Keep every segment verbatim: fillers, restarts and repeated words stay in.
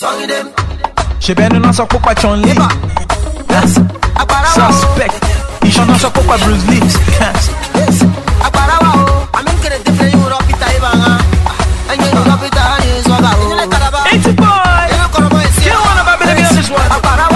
She been on so popa Chun Li. Suspect. He should not so popa Bruce Lee. eighty boy. You don't wanna baby on this one.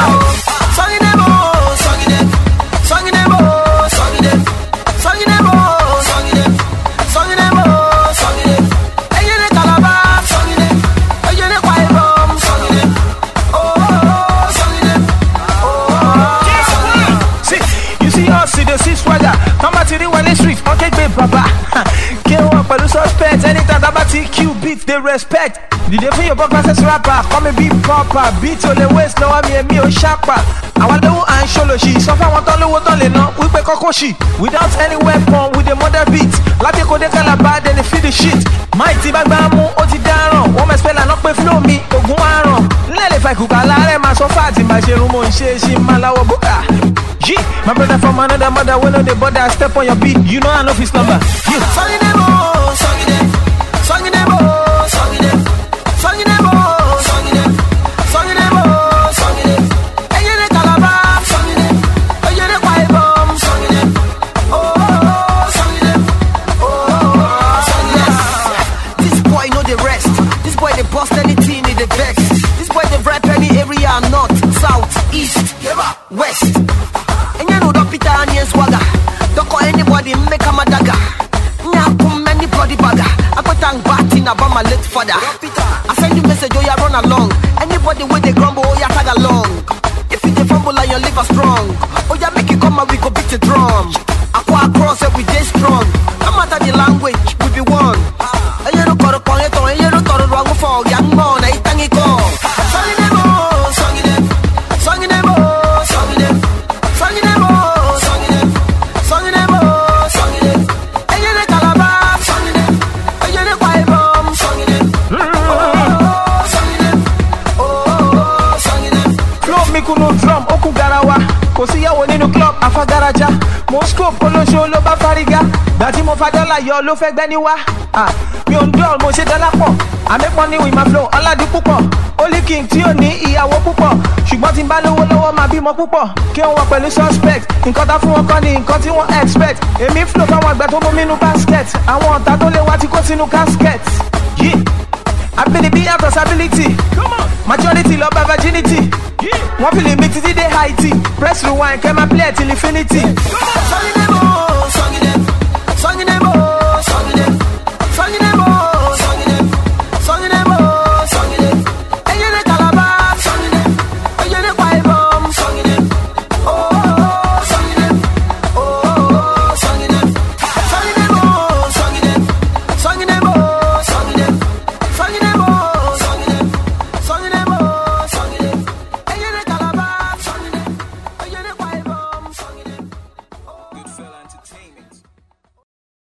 Papa, can't walk by the suspect. Anytime about T Q beats, they respect. Did they feel your papa says rapper? Come and be proper. Beat on the waist, no, I'm here, me, oh, sharper. I want to and sholo she. So far, want to know what only no. We pay kokoshi. Without any weapon, with the mother beat. Latte kode kalaba, then they feed the shit. Mighty bagbamu, oti daron. Woman spell and not pay flow me, ogun aron. Lele fa kukalare, ma so fat in my sherumo, she, she, malawa buka. G, my brother from another mother, when on the border, step on your beat, you know I know his number. Yeah. Song in them, song in them, song in them, song in them, song in them, song in them, song in them, song in them. Hey, you the calabar, song in them. Hey, you the pipe bomb, song in them. Oh, song in them. Oh, song in them. This boy know the rest. This boy they bust anything in the vex. This boy they rap any area, north, south, east, west. Swagger. Don't call anybody, make a madaga. Nyakum anybody bagger. I go thank Batin about my late father. I send you message, oh yeah, run along. Anybody with the grumble, oh yeah, tag along. If you the fumble and your liver strong, oh yeah, make you come and we go beat the drum. I go across and we stay strong. No matter the language, we be one. And you don't call it, and you don't call it wrong for young man. I thank you, go. Song in them, song in them, song in them, song in them, song in them. No drum, oku garawa. Kosi ya woni no club, afa garaja. Moscow polo show lo ba fariga. Dati mo fa dollar yo lo fe gbe ni wa. Ah, mi on doll mo se dollar po. I make money with my flow, Oladi pupo. Only king tí ó ní ìyàwó púpọ̀. Ṣùgbọ́n tí n bá lówó lọ́wọ́ máa bímọ púpọ̀. Kí wọ́n wà pẹ̀lú suspect. Nǹkan tá fún wọn kọ́ ni nǹkan tí wọ́n expect. Èmi flow fáwọn àgbẹ̀ tó mú mi nínú basket. Àwọn ọ̀tá tó lé wá ti kó sínú casket. Yeah. Ability and possibility. Come on. Majority love by virginity. Yeah. One feeling me títí dé high tea. Press rewind, can my play till infinity. Come on. Song in them, song in them, song in them.